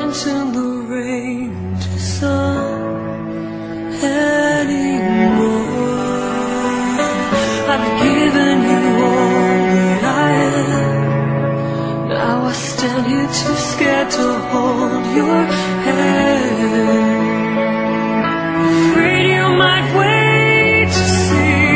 turn the rain to sun anymore. I've given you all that I am. Now I stand here too scared to hold your hand. Afraid you might wait to see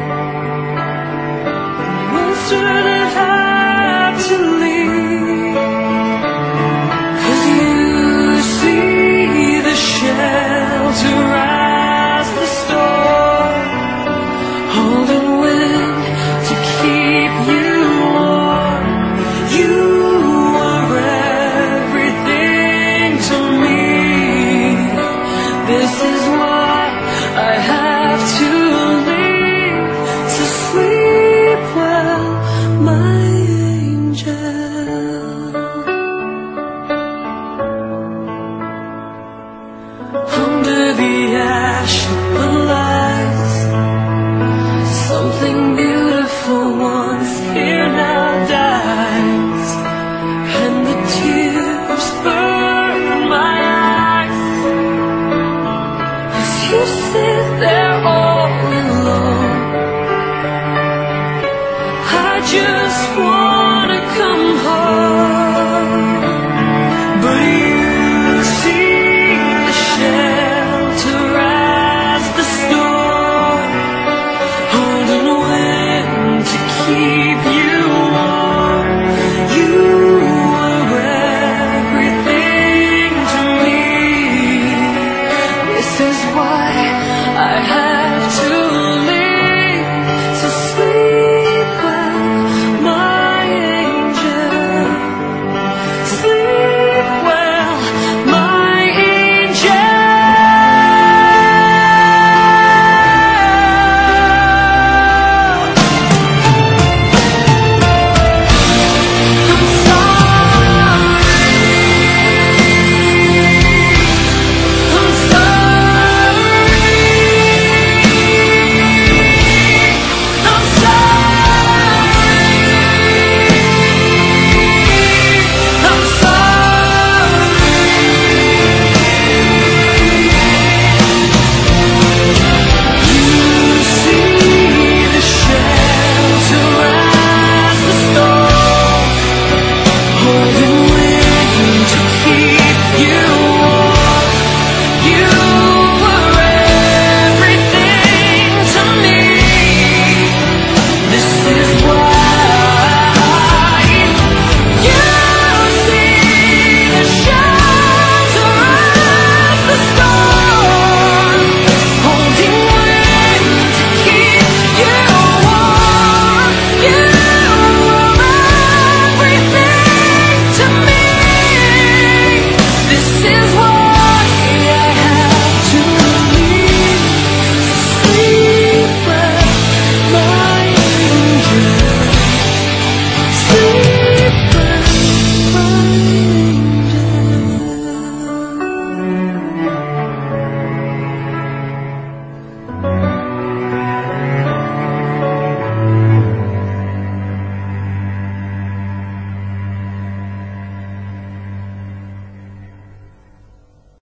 the monster that had to leave. 'Cause you see the shelter as the storm, holding wind to keep you warm. You are everything to me. This is why I have to leave. So sleep well, my angel. Under the ash lies something beautiful once here now dies, and the tears burn